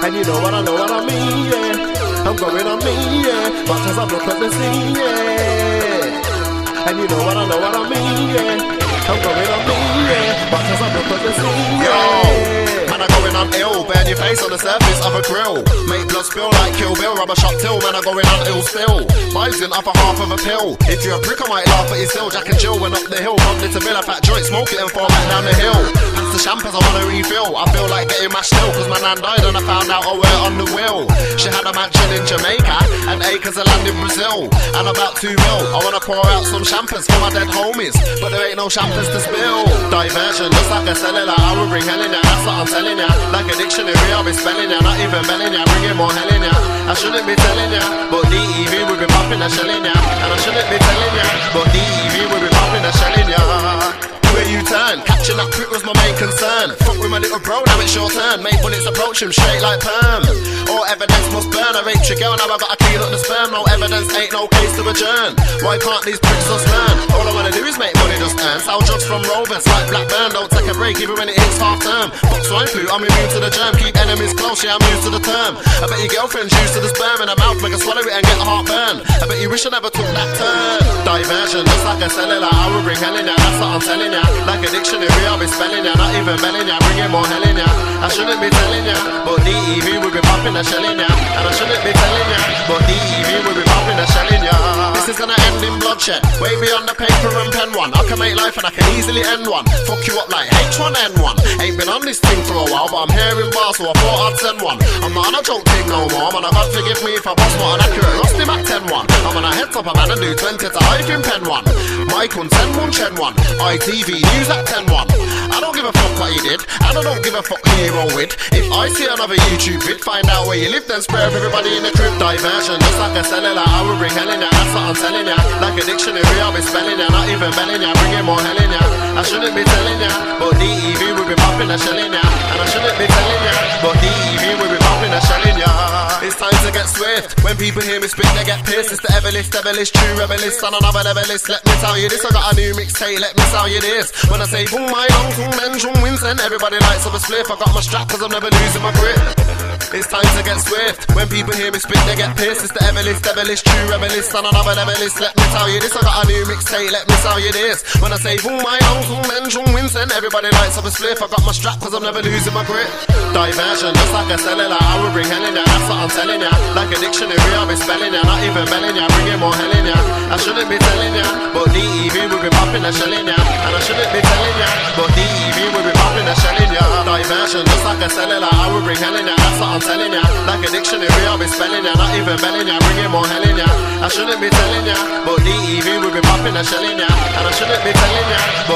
And you know what I mean, yeah. I'm going on me, yeah. Much as I look at the scene, yeah. And you know what I mean, yeah. I'm going on me, yeah. Much as I look at the scene, yeah. Man, I'm going on ill, burn your face on the surface of a grill. Make blood spill like Kill Bill, rubber shot till. Man, I'm going on ill still. Vibes in upper half of a pill. If you're a prick, I might laugh at you still. Jack and Jill went up the hill, bumped into Bill, a fat joint, smoke it and fall back down the hill. Pass the champers, I wanna refill. I feel like getting mashed still, cause my nan died and I found out I were on the wheel. She had a mansion in Jamaica and acres of land in Brazil. And about 2 mil, I wanna pour out some champers for my dead homies, but there ain't no champers to spill. Diversion, looks like a cellular, I will bring hell in ya, that's what I'm telling ya. Like a dictionary, I'll be spelling ya, not even belling ya, bringing more hell in ya. I shouldn't be telling ya, but DEV will be popping a shell in ya. And I shouldn't be telling ya, but DEV will be popping a shell in ya. Where you turn, catching that prick was my main concern. Fuck with my little bro, now it's your turn. Make bullets approach him straight like perm. All evidence must burn, I raped your girl, now I gotta clean up the sperm. No evidence, ain't no case to adjourn. Why can't these pricks just learn? All I wanna do is make money just earn. Sell drugs from Rovers like Blackburn, don't take a break even when it hits half term. Fuck swine flu, I'm immune to the germ. Keep enemies close, yeah I'm used to the term. I bet your girlfriend's used to the sperm in her mouth, make her swallow it and get heartburn. I bet you wish I never took that turn. Diversion, looks like a cellular, I will bring hell in ya, that's what I'm telling ya. Like a dictionary, I'll be spelling ya, not even belling ya, bringing more hell in ya. I shouldn't be telling ya, but DEV will be popping a shell in ya. And I shouldn't be telling ya, but DEV will be popping a shell in ya. This is gonna end in bloodshed, way beyond the paper and pen one. I can make life and I can easily end one. Fuck you up like H1N1. Ain't been on this thing for a while, but I'm hearing bars, so I thought I'd send one. I'm not on a joke thing no more, man. God forgive me if I was not an accurate. Lost him at 10-1. I'm on a head top, a man and do 20 to hype in pen 1. Mike on 10-1, Chen 1. ITV news at 10-1. I don't give a fuck what he did, and I don't give a fuck who you roll with. If I see another YouTube vid, find out where you live, then spare everybody in the crib. Diversion, just like a cellular, I will bring hell in ya, that's what I'm telling ya. Like a dictionary, I'll be spelling ya, not even belling ya, bringing more hell in ya. I shouldn't be telling ya, but DEV will be popping a shell in ya. And I shouldn't be telling ya, but DEV will be popping a shell in ya. It's time to get swift. When people hear me spit, they get pissed. It's the everlist, true rebelist, on another levelist. Let me tell you this, I got a new mixtape, let me tell you this. When I say boom, my long tung men, Jung Winston, everybody lights up a spliff. I got my strap cause I'm never losing my grip. It's time to get swift. When people hear me spit, they get pissed. It's the everlist, true rebelist, on another levelist. Let me tell you this, I got a new mixtape, let me tell you this. When I say boom, my long tung men, Jung Winston, everybody lights up a spliff. I got my strap cause I'm never losing my grip. Diversion, just like a cellular, I will bring hell in ya, that's what I'm telling ya. Like a dictionary, I'll be spelling ya, not even belling ya, bringing more hell in ya. I shouldn't be telling ya, but DEV will be popping a shell in ya. And I shouldn't be telling ya, but DEV will be popping a shell in ya. Diversion, just like a cellular, I will bring hell in ya, that's what I'm telling ya. Like a dictionary, I'll be spelling ya, not even belling ya, bringing more hell in ya. I shouldn't be telling ya, but DEV will be popping a shell in ya. And I shouldn't be telling ya,